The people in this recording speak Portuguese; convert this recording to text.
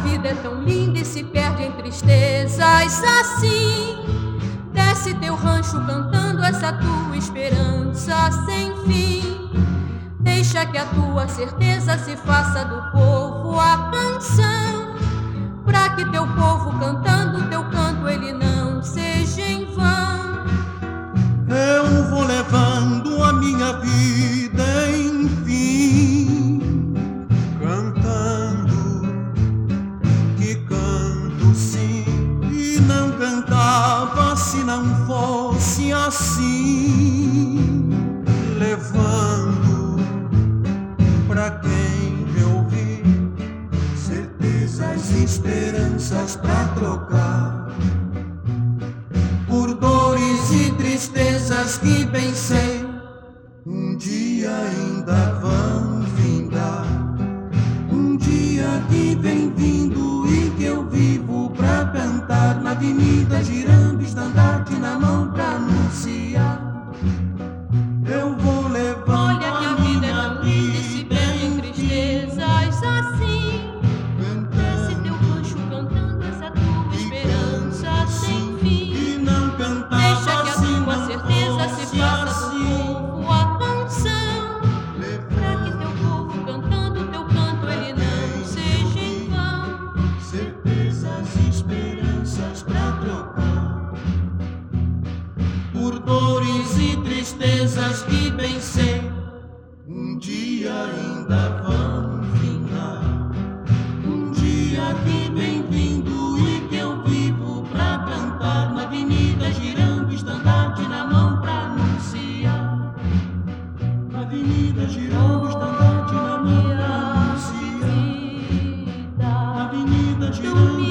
vida é tão linda e se perde em tristezas assim. Desce teu rancho cantando essa tua esperança sem fim. Deixa que a tua certeza se faça do povo a canção, pra que teu povo cantando teu canto ele não seja em vão. Eu vou levando a minha vida, enfim, cantando, que canto sim, e não cantava se não fosse assim, levando pra quem me ouvir certezas e esperanças pra trocar por dores e tristezas que bem sei um dia ainda vão findar. Um dia que vem vindo e que eu vivo pra cantar na avenida, girando estandarte na mão pra anunciar. Eu vou levando. Olha que a vida é tão linda e se perde em tristezas assim. Desce teu rancho cantando essa tua esperança sem fim. E não cantava. Deixa que a tua certeza se faça do povo a canção, pra que teu povo cantando teu canto ele não seja em vão. Certezas e esperanças pra trocar por dores e tristezas que bem sei um dia ainda vão findar. Um dia que vem vindo e que eu vivo pra cantar na avenida, girando estandarte na mão pra anunciar. Na avenida, girando estandarte na mão pra anunciar. Na avenida, girando